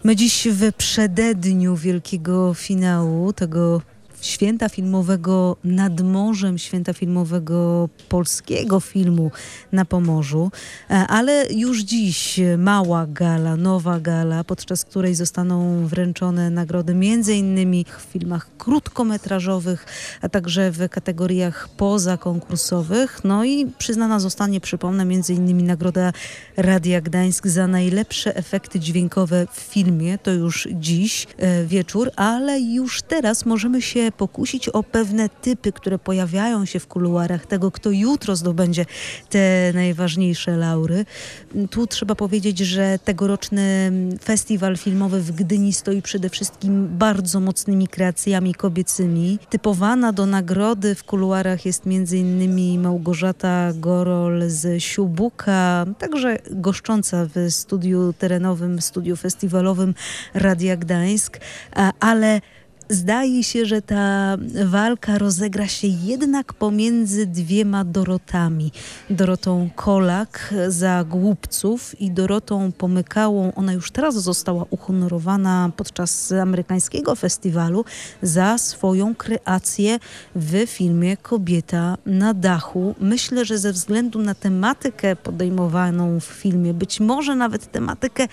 My dziś w przededniu wielkiego finału tego święta filmowego nad morzem, święta filmowego polskiego filmu na Pomorzu, ale już dziś mała gala, nowa gala, podczas której zostaną wręczone nagrody m.in. w filmach krótkometrażowych, a także w kategoriach pozakonkursowych. No i przyznana zostanie, przypomnę, m.in. nagroda Radia Gdańsk za najlepsze efekty dźwiękowe w filmie. To już dziś wieczór, ale już teraz możemy się pokusić o pewne typy, które pojawiają się w kuluarach tego, kto jutro zdobędzie te najważniejsze laury. Tu trzeba powiedzieć, że tegoroczny festiwal filmowy w Gdyni stoi przede wszystkim bardzo mocnymi kreacjami kobiecymi. Typowana do nagrody w kuluarach jest m.in. Małgorzata Gorol z Siubuka, także goszcząca w studiu terenowym, studiu festiwalowym Radia Gdańsk, ale zdaje się, że ta walka rozegra się jednak pomiędzy dwiema Dorotami. Dorotą Kolak za Głupców i Dorotą Pomykałą. Ona już teraz została uhonorowana podczas amerykańskiego festiwalu za swoją kreację w filmie Kobieta na dachu. Myślę, że ze względu na tematykę podejmowaną w filmie, być może nawet tematykę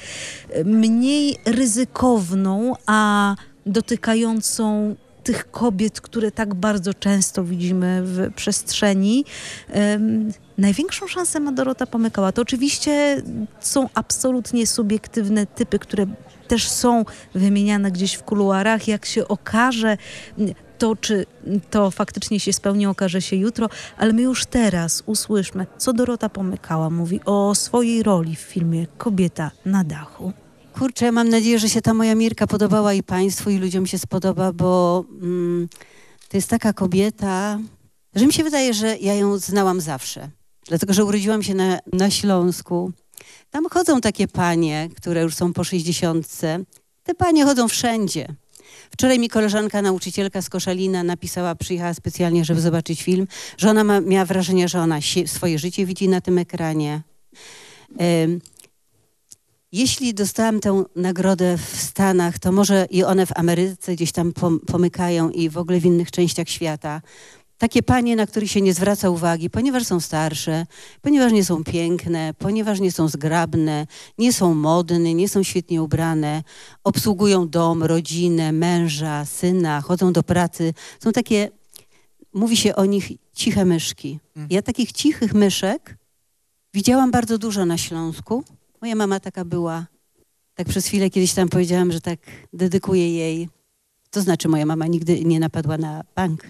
mniej ryzykowną, a dotykającą tych kobiet, które tak bardzo często widzimy w przestrzeni. Największą szansę ma Dorota Pomykała. To oczywiście są absolutnie subiektywne typy, które też są wymieniane gdzieś w kuluarach. Jak się okaże to, czy to faktycznie się spełni, okaże się jutro, ale my już teraz usłyszmy, co Dorota Pomykała mówi o swojej roli w filmie Kobieta na dachu. Kurczę, mam nadzieję, że się ta moja Mirka podobała i państwu, i ludziom się spodoba, bo to jest taka kobieta, że mi się wydaje, że ja ją znałam zawsze. Dlatego, że urodziłam się na Śląsku. Tam chodzą takie panie, które już są po 60. Te panie chodzą wszędzie. Wczoraj mi koleżanka, nauczycielka z Koszalina napisała, przyjechała specjalnie, żeby zobaczyć film, że ona miała wrażenie, że ona swoje życie widzi na tym ekranie. Jeśli dostałam tę nagrodę w Stanach, to może i one w Ameryce gdzieś tam pomykają i w ogóle w innych częściach świata. Takie panie, na których się nie zwraca uwagi, ponieważ są starsze, ponieważ nie są piękne, ponieważ nie są zgrabne, nie są modne, nie są świetnie ubrane, obsługują dom, rodzinę, męża, syna, chodzą do pracy. Są takie, mówi się o nich, ciche myszki. Ja takich cichych myszek widziałam bardzo dużo na Śląsku. Moja mama taka była. Tak przez chwilę kiedyś tam powiedziałam, że tak dedykuję jej. To znaczy moja mama nigdy nie napadła na bank.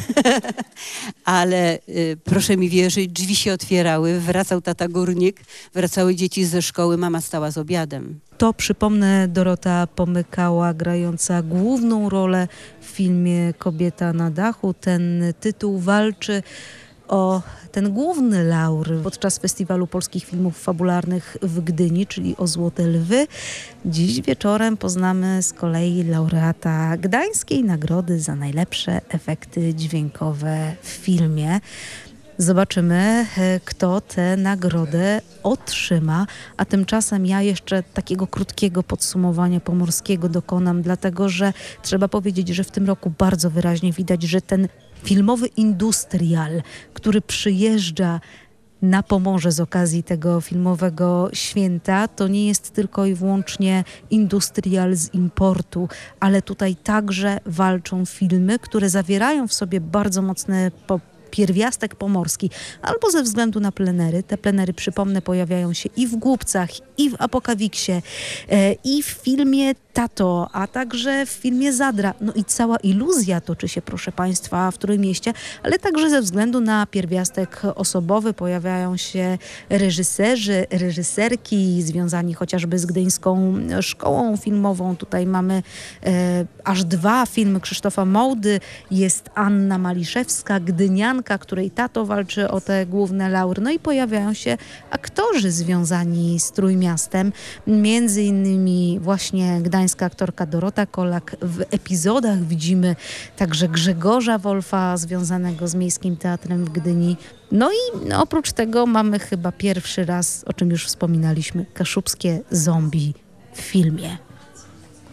Ale proszę mi wierzyć, drzwi się otwierały, wracał tata górnik, wracały dzieci ze szkoły, mama stała z obiadem. To, przypomnę, Dorota Pomykała, grająca główną rolę w filmie Kobieta na dachu. Ten tytuł walczy o ten główny laur podczas Festiwalu Polskich Filmów Fabularnych w Gdyni, czyli o Złote Lwy. Dziś wieczorem poznamy z kolei laureata Gdańskiej Nagrody za najlepsze efekty dźwiękowe w filmie. Zobaczymy, kto tę nagrodę otrzyma, a tymczasem ja jeszcze takiego krótkiego podsumowania pomorskiego dokonam, dlatego że trzeba powiedzieć, że w tym roku bardzo wyraźnie widać, że ten filmowy industrial, który przyjeżdża na Pomorze z okazji tego filmowego święta, to nie jest tylko i wyłącznie industrial z importu, ale tutaj także walczą filmy, które zawierają w sobie bardzo mocne pierwiastek pomorski, albo ze względu na plenery. Te plenery, przypomnę, pojawiają się i w Głupcach, i w Apokawiksie, i w filmie Tato, a także w filmie Zadra. No i cała iluzja toczy się, proszę Państwa, w Trójmieście, ale także ze względu na pierwiastek osobowy pojawiają się reżyserzy, reżyserki związani chociażby z Gdyńską Szkołą Filmową. Tutaj mamy aż 2 filmy Krzysztofa Mołdy. Jest Anna Maliszewska, gdynianka, której tato walczy o te główne laury. No i pojawiają się aktorzy związani z Trójmiastem. Między innymi właśnie gdańska aktorka Dorota Kolak. W epizodach widzimy także Grzegorza Wolfa związanego z Miejskim Teatrem w Gdyni. No i oprócz tego mamy chyba pierwszy raz, o czym już wspominaliśmy, kaszubskie zombie w filmie.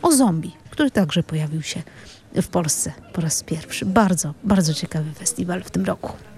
o zombie, który także pojawił się w Polsce po raz pierwszy. Bardzo, bardzo ciekawy festiwal w tym roku.